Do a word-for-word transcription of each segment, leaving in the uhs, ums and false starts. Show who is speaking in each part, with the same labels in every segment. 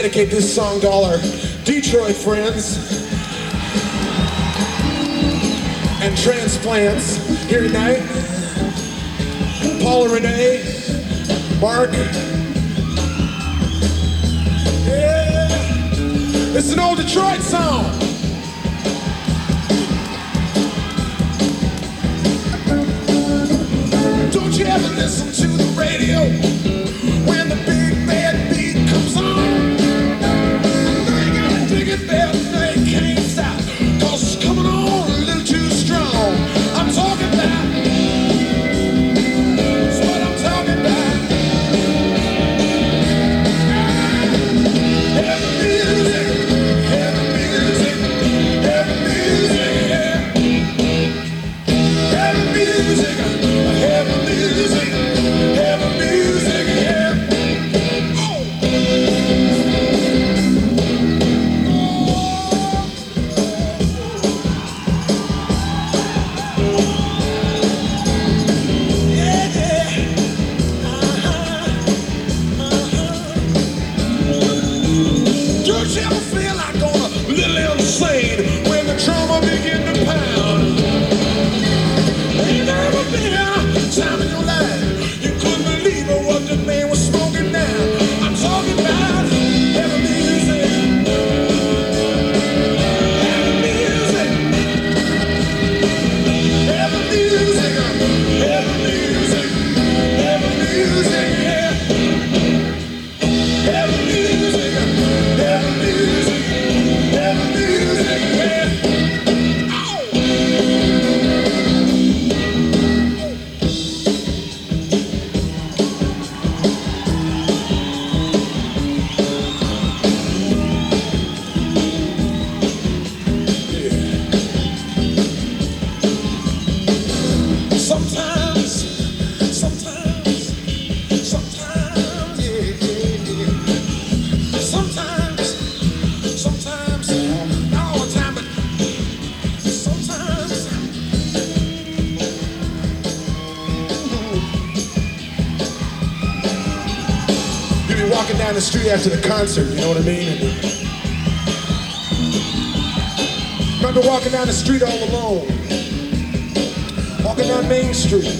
Speaker 1: dedicate this song to all our Detroit friends and transplants here tonight. Paul and Renee, Mark. Yeah, it's an old Detroit song. Don't you ever listen to the radio when the big bad beat comes on? They gotta dig it there, they can't stop, 'cause it's coming on a little too strong. I'm talking about, that's what I'm talking about. Heavy music, heavy music, heavy music, yeah. Heavy music, heavy music, heavy music, yeah. Don't you ever feel like going a little insane when the drummer begin to pound? Ain't there ever been a time in your life you couldn't believe what the man was smoking now? I'm talking about heavy music, heavy music, heavy music, heavy music, heavy music, yeah. Heavy music, heavy music, heavy music, yeah. Oh. Sometimes, sometimes, sometimes, yeah, yeah, yeah. Sometimes, sometimes, not all the time, but sometimes. You be walking down the street after the concert, you know what I mean? And remember walking down the street all alone, walking down Main Street,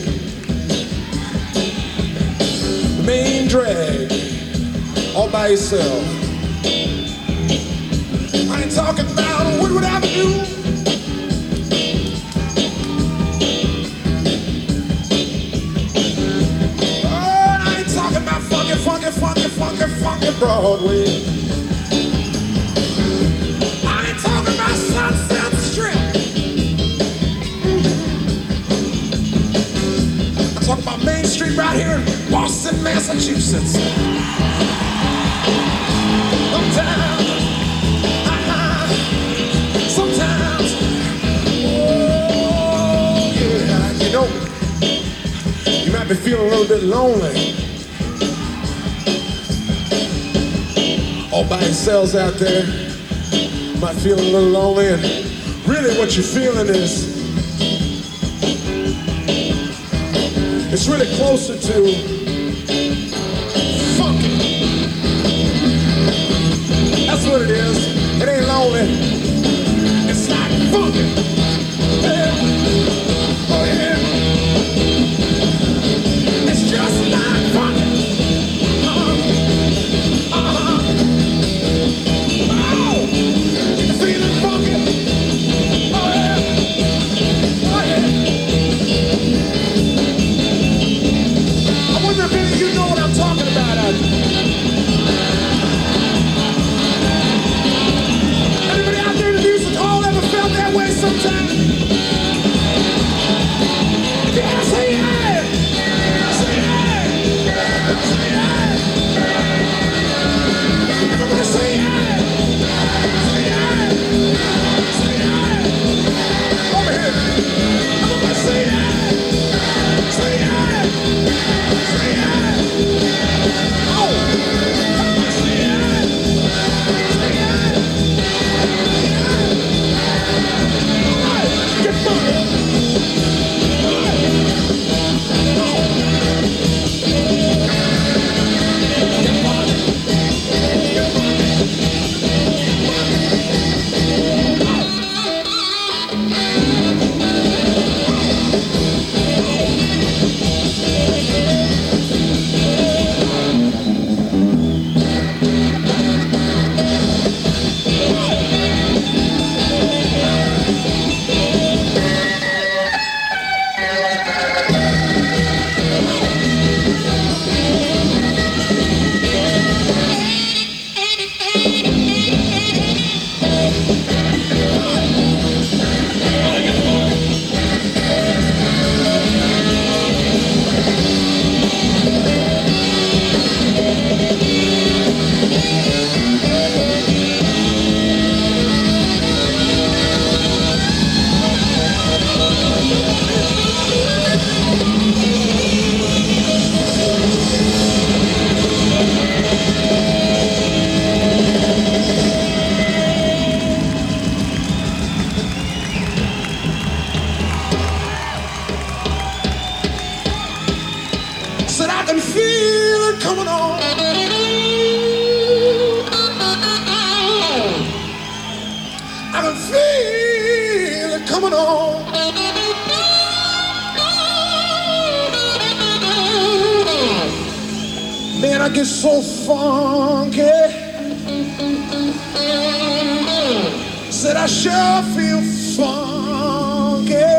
Speaker 1: the main drag, all by yourself. I ain't talking about Woodward Avenue. Oh, I ain't talking about funky, funky, funky, funky, funky Broadway. I ain't talking about Sunset Strip. I'm talking about Main Street right here in Boston, Massachusetts. Sometimes, uh-huh, sometimes, oh yeah, you know, you might be feeling a little bit lonely, all by yourselves out there. Might feel a little lonely, and really what you're feeling is, it's really closer to funky. That's what it is. It ain't lonely. It's like funky. Yeah. Oh yeah. It's just like funky. Uh-huh. Uh-huh. Oh, you feeling funky? Oh yeah. Oh yeah. I wonder if any of you know what I'm talking about out there. Anybody out there in the music hall ever felt that way sometimes? can feel it coming on. I can feel it coming on. Man, I get so funky. Said I sure feel funky.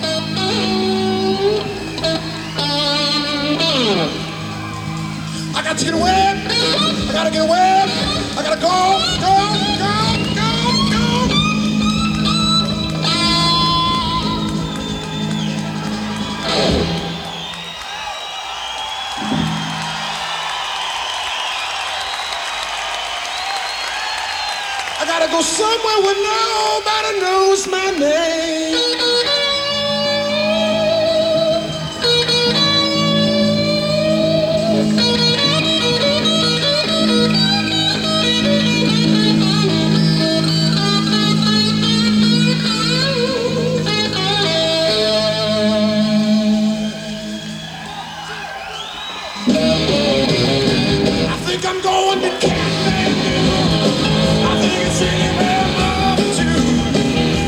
Speaker 1: I got to get away. I gotta get away. I gotta go, go, go, go, go. I gotta go somewhere where nobody knows my name. I think I'm going to